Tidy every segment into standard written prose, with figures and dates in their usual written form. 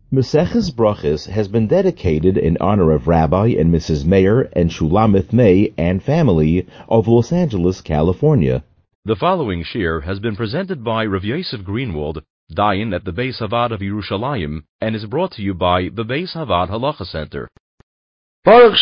Maseches Brachos has been dedicated in honor of Rabbi and Mrs. Meir and Shulamith May and family of Los Angeles, California. The following shir has been presented by Rav Yosef Greenwald, Dayan at the Beis Havad of Yerushalayim, and is brought to you by the Beis Havad Halacha Center. As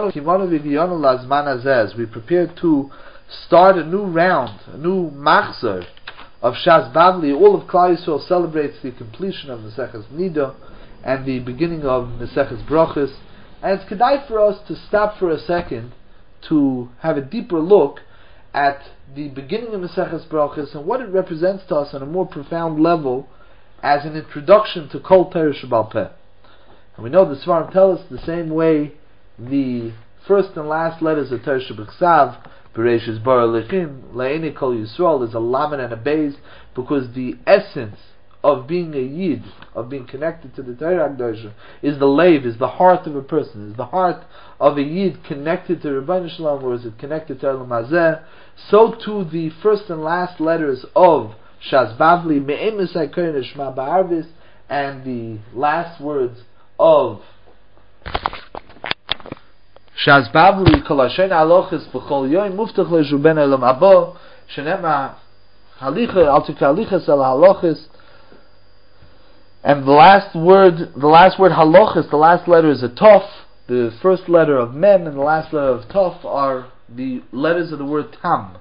we prepare to start a new round, a new machzor of Shas Bavli, all of Klal Yisrael celebrates the completion of Maseches Nida and the beginning of Maseches Brachos. And it's kedai for us to stop for a second to have a deeper look at the beginning of Maseches Brachos and what it represents to us on a more profound level as an introduction to Kol Torah Sheba'al Peh. And we know the Svarim tell us the same way the first and last letters of Torah Shebechsav, Bereshis Bara Lechim, Le'eni Kol Yisrael, is a lamed and a beis, because the essence of being a yid, of being connected to the Torah HaKadosh, is the leiv, is the heart of a person, is the heart of a yid connected to Rebbeinu Shalom, or is it connected to Elam Hazeh. So too the first and last letters of Shas Bavli, Me'emes HaKoyin Shema Ba'arvis, and the last words of Shas Bavli, Kol Hashem Alochis B'chol Yoim Muftach Le'Shu Ben Elam Abo Shenema Halicha Al Tikra Halichas El Halochis. And the last word Halochis, the last letter is a Tov. The first letter of Mem and the last letter of Tov are the letters of the word Tam.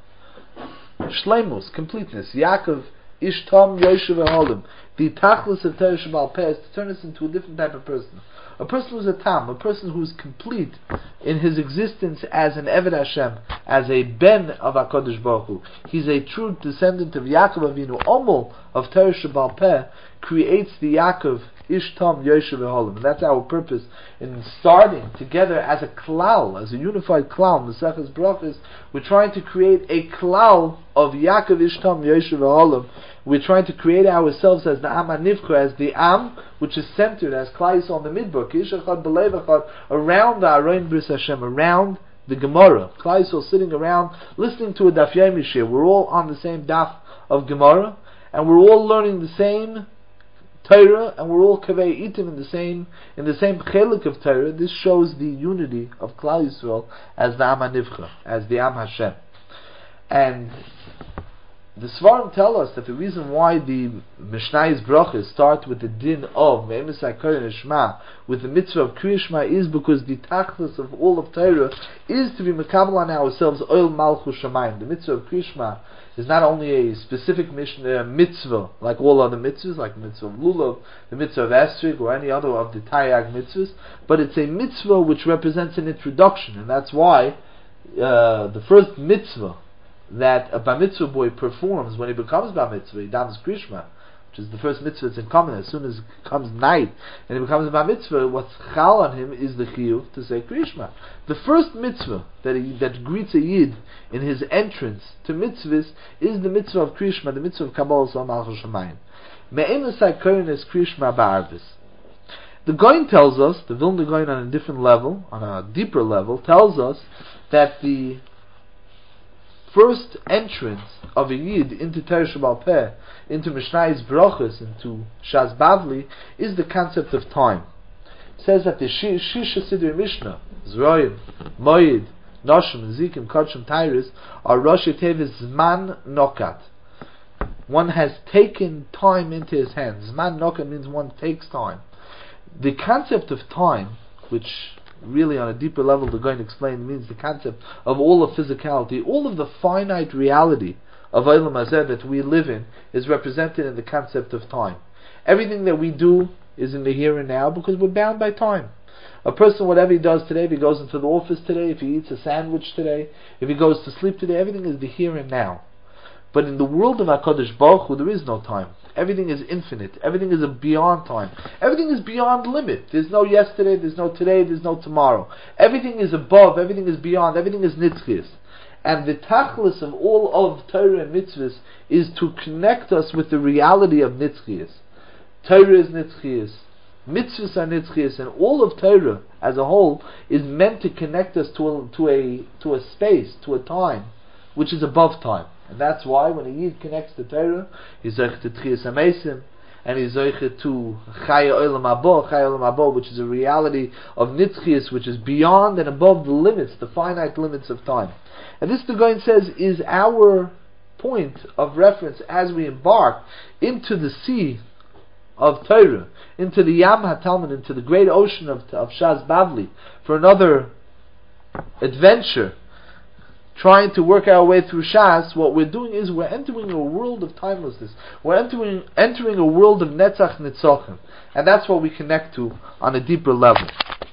Shleimus, completeness. Yaakov Ish Tam Yoshev Eholim. The tachlis of Torah Sheba'al Peh is to turn us into a different type of person. A person who's a tam, a person who's complete in his existence as an Eved Hashem, as a ben of HaKadosh Baruch Hu. He's a true descendant of Yaakov Avinu. Omel of Torah Sheba'al Peh creates the Yaakov Ish Tam Yoshev Eholim. And that's our purpose in starting together as a klal, as a unified klal, Maseches Brachos. We're trying to create a klal of Yaakov Ish Tam Yoshev Eholim. We're trying to create ourselves as the Am HaNivcha, as the Am, which is centered as Klal Yisrael on the Midbar, Kish Echad B'Lev Echad, around the Aron Bris Hashem, around the Gemara. Klal Yisrael sitting around, listening to a Daf Yomi Shir. We're all on the same Daf of Gemara, and we're all learning the same Torah, and we're all Kavei Itim in the same Chelik of Torah. This shows the unity of Klal Yisrael as the Am HaNivcha, as the Am Hashem. And the Svarim tell us that the reason why the Mishnayos Brachos start with the din of Me'emes HaKoyin Shema, with the mitzvah of Kriya Shema, is because the tachlis of all of Torah is to be mekabel on ourselves Oil Malchus Shamayim. The mitzvah of Kriya Shema is not only a specific mitzvah like all other mitzvahs, like the mitzvah of Lulav, the mitzvah of Esrig, or any other of the Taryag mitzvahs, but it's a mitzvah which represents an introduction, and that's why the first mitzvah that a bar mitzvah boy performs when he becomes bar mitzvah, he davens Kriya Shema, which is the first mitzvah that's in common. As soon as it comes night and he becomes a bar mitzvah, what's chal on him is the chiyuv to say Kriya Shema. The first mitzvah that greets a yid in his entrance to mitzvahs is the mitzvah of Kriya Shema, the mitzvah of Kabbalah Sal Malchus Shamayim. Me'emes HaKoyin is Kriya Shema ba'arvis. The Goin tells us, the Vilna Goin on a different level, on a deeper level, tells us that the first entrance of a yid into Torah Sheba'al Peh, into Mishnayos Brachos, into Shas Bavli, is the concept of time. It says that the Shisha Sidrei Mishnah, Zroim, Moed, Noshim, Zikim, Kodshim, Tyrus, are Rosh Tevis Zman Nokat. One has taken time into his hands. Zman Nokat means one takes time. The concept of time, which really on a deeper level they're going to explain, means the concept of all of physicality, all of the finite reality of Olam Hazeh that we live in is represented in the concept of time. Everything that we do is in the here and now because we're bound by time. A person, whatever he does today, if he goes into the office today, if he eats a sandwich today, if he goes to sleep today, everything is the here and now. But in the world of HaKadosh Baruch Hu, there is no time. Everything is infinite. Everything is beyond time. Everything is beyond limit. There's no yesterday, there's no today, there's no tomorrow. Everything is above, everything is beyond, everything is nitzchias. And the tachlis of all of Torah and mitzvahs is to connect us with the reality of nitzchias. Torah is nitzchias. Mitzvahs are nitzchias, and all of Torah as a whole is meant to connect us to a space, to a time, which is above time. And that's why when a Yid connects to Torah, he's like to Tchias HaMeisim, and he's zoiche to Chaya Olam Haba, which is a reality of Nitzchias, which is beyond and above the limits, the finite limits of time. And this, the Gaon says, is our point of reference as we embark into the sea of Torah, into the Yam HaTalmud, into the great ocean of Shas Bavli, for another adventure, trying to work our way through Shas. What we're doing is we're entering a world of timelessness. We're entering a world of Netzach Nitzachim, and that's what we connect to on a deeper level.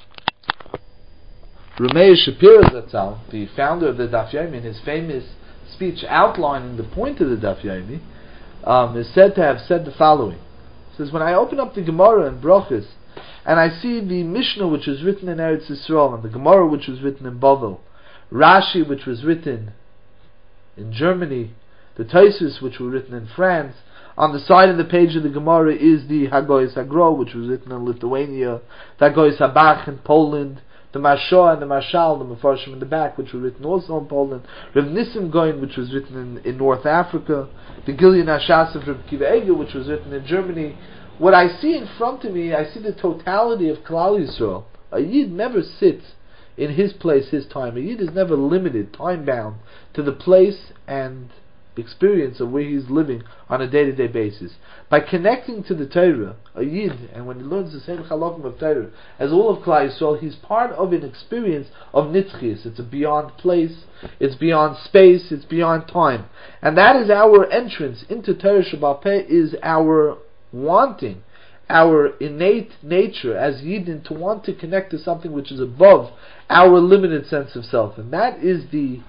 Rameir Shapiro Zatzal, the founder of the Daf Yomi, in his famous speech outlining the point of the Daf Yomi, is said to have said the following. He says, when I open up the Gemara in Brachos, and I see the Mishnah which was written in Eretz Yisrael, and the Gemara which was written in Bavel, Rashi which was written in Germany, the Tosfos which were written in France, on the side of the page of the Gemara is the Hagoyes Hagro which was written in Lithuania, the Hagoyes Habach in Poland, the Mashah and the Mashal, the Mefarshim in the back, which were written also in Poland, Rav Nissim Goin, which was written in North Africa, the Gilyon HaShas of Rav Kiva Eger, which was written in Germany. What I see in front of me, I see the totality of Klal Yisrael. A Yid never sits in his place, his time. A Yid is never limited, time-bound, to the place and experience of where he's living on a day-to-day basis. By connecting to the Torah, a Yid, and when he learns the same Chalakim of Torah as all of Klal Yisrael, he's part of an experience of Nitzchias. It's a beyond place, it's beyond space, it's beyond time. And that is our entrance into Torah Sheba'al Peh, is our wanting, our innate nature as Yidden to want to connect to something which is above our limited sense of self. And that is the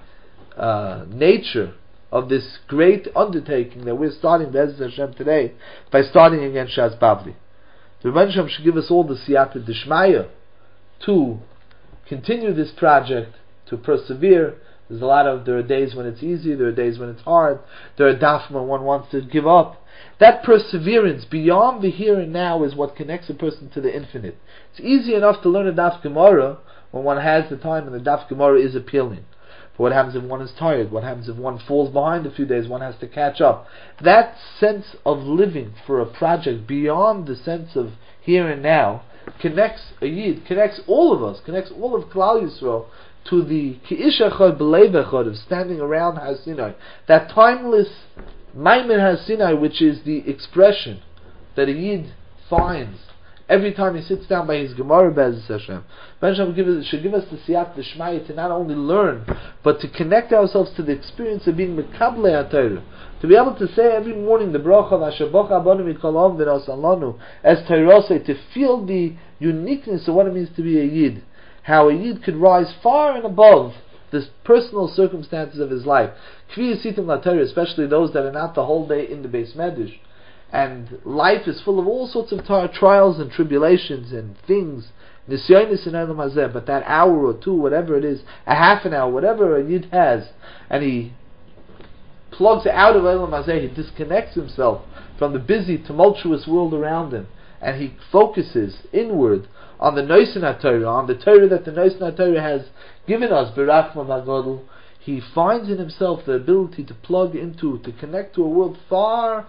nature of this great undertaking that we're starting Be'ezus Hashem today by starting again Shas Bavli. The Rebbeinu Shalom should give us all the siyata d'shmaya to continue this project, to persevere. There are days when it's easy, there are days when it's hard, there are daf when one wants to give up. That perseverance beyond the here and now is what connects a person to the infinite. It's easy enough to learn a daf Gemara when one has the time and the daf Gemara is appealing. But what happens if one is tired? What happens if one falls behind a few days? One has to catch up. That sense of living for a project beyond the sense of here and now connects a Yid, connects all of us, connects all of Klal Yisrael to the Ki'ish Echad B'Leiv Echad of standing around Har Sinai. That timeless Maimon Har Sinai, which is the expression that a Yid finds every time he sits down by his Gemara Be'ezus Hashem. Hashem should give us the siyat d'shmaya to not only learn, but to connect ourselves to the experience of being mekablei HaTorah. To be able to say every morning the bracha of Asher Bocha Abonu Mikol Ha'om V'Nosan Lanu, as Torah say, to feel the uniqueness of what it means to be a Yid. How a Yid could rise far and above the personal circumstances of his life. Kvi Yisitim LaTorah, especially those that are not the whole day in the Beis Medrash. And life is full of all sorts of trials and tribulations and things, nisyonis in Olam Hazeh, but that hour or two, whatever it is, a half an hour, whatever a Yid has, and he plugs out of Olam Hazeh, he disconnects himself from the busy, tumultuous world around him, and he focuses inward on the Noisen HaTorah, on the Torah that the Noisen HaTorah has given us, B'Rachma V'Godel. He finds in himself the ability to plug into, to connect to a world far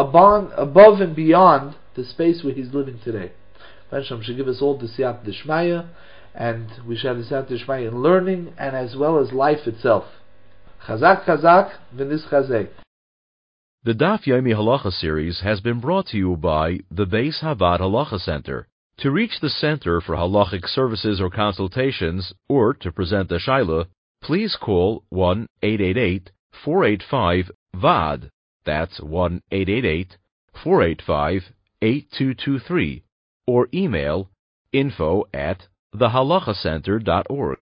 above and beyond the space where he's living today. Hashem should give us all the siyat d'shmaya, and we should have the siyat d'shmaya in learning and as well as life itself. Chazak chazak v'nis chazek. The Daf Yomi Halacha series has been brought to you by the Beis Havad Halacha Center. To reach the Center for Halachic Services or Consultations, or to present a Shaila, please call 1-888-485-VAD. That's 1-888-485-8223. Or email info@thehalachacenter.org.